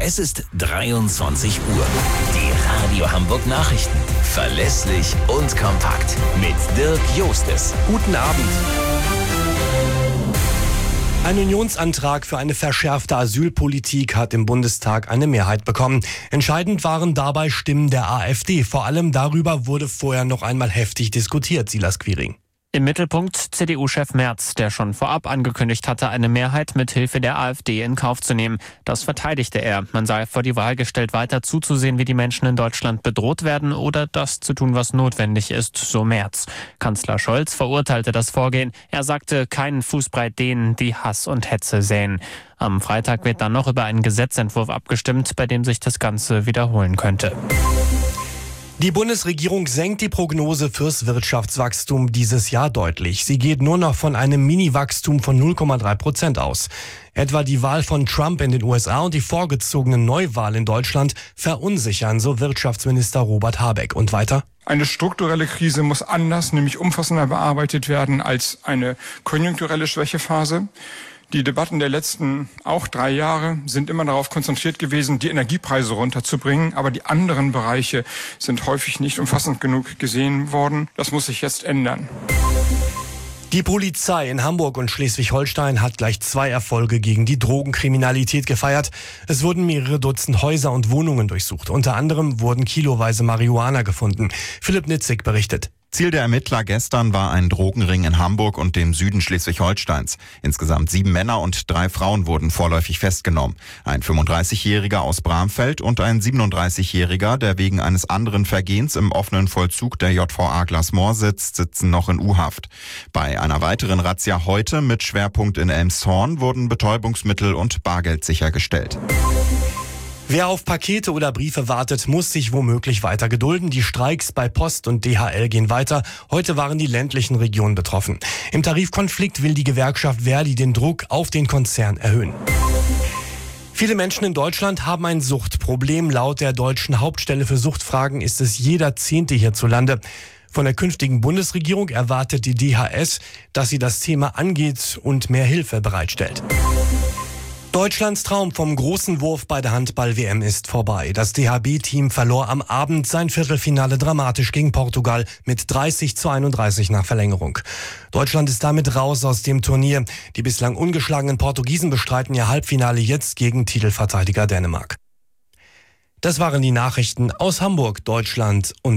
Es ist 23 Uhr. Die Radio Hamburg Nachrichten. Verlässlich und kompakt. Mit Dirk Jostes. Guten Abend. Ein Unionsantrag für eine verschärfte Asylpolitik hat im Bundestag eine Mehrheit bekommen. Entscheidend waren dabei Stimmen der AfD. Vor allem darüber wurde vorher noch einmal heftig diskutiert, Silas Quiring. Im Mittelpunkt CDU-Chef Merz, der schon vorab angekündigt hatte, eine Mehrheit mit Hilfe der AfD in Kauf zu nehmen. Das verteidigte er. Man sei vor die Wahl gestellt, weiter zuzusehen, wie die Menschen in Deutschland bedroht werden oder das zu tun, was notwendig ist, so Merz. Kanzler Scholz verurteilte das Vorgehen. Er sagte, keinen Fußbreit denen, die Hass und Hetze säen. Am Freitag wird dann noch über einen Gesetzentwurf abgestimmt, bei dem sich das Ganze wiederholen könnte. Die Bundesregierung senkt die Prognose fürs Wirtschaftswachstum dieses Jahr deutlich. Sie geht nur noch von einem Mini-Wachstum von 0,3% aus. Etwa die Wahl von Trump in den USA und die vorgezogene Neuwahl in Deutschland verunsichern, so Wirtschaftsminister Robert Habeck. Und weiter? Eine strukturelle Krise muss anders, nämlich umfassender bearbeitet werden als eine konjunkturelle Schwächephase. Die Debatten der letzten auch 3 Jahre sind immer darauf konzentriert gewesen, die Energiepreise runterzubringen. Aber die anderen Bereiche sind häufig nicht umfassend genug gesehen worden. Das muss sich jetzt ändern. Die Polizei in Hamburg und Schleswig-Holstein hat gleich 2 Erfolge gegen die Drogenkriminalität gefeiert. Es wurden mehrere Dutzend Häuser und Wohnungen durchsucht. Unter anderem wurden kiloweise Marihuana gefunden. Philipp Nitzig berichtet. Ziel der Ermittler gestern war ein Drogenring in Hamburg und dem Süden Schleswig-Holsteins. Insgesamt 7 Männer und 3 Frauen wurden vorläufig festgenommen. Ein 35-Jähriger aus Bramfeld und ein 37-Jähriger, der wegen eines anderen Vergehens im offenen Vollzug der JVA Glasmoor sitzt, sitzen noch in U-Haft. Bei einer weiteren Razzia heute mit Schwerpunkt in Elmshorn wurden Betäubungsmittel und Bargeld sichergestellt. Wer auf Pakete oder Briefe wartet, muss sich womöglich weiter gedulden. Die Streiks bei Post und DHL gehen weiter. Heute waren die ländlichen Regionen betroffen. Im Tarifkonflikt will die Gewerkschaft Verdi den Druck auf den Konzern erhöhen. Viele Menschen in Deutschland haben ein Suchtproblem. Laut der deutschen Hauptstelle für Suchtfragen ist es jeder 10. hierzulande. Von der künftigen Bundesregierung erwartet die DHS, dass sie das Thema angeht und mehr Hilfe bereitstellt. Deutschlands Traum vom großen Wurf bei der Handball-WM ist vorbei. Das DHB-Team verlor am Abend sein Viertelfinale dramatisch gegen Portugal mit 30:31 nach Verlängerung. Deutschland ist damit raus aus dem Turnier. Die bislang ungeschlagenen Portugiesen bestreiten ihr Halbfinale jetzt gegen Titelverteidiger Dänemark. Das waren die Nachrichten aus Hamburg, Deutschland und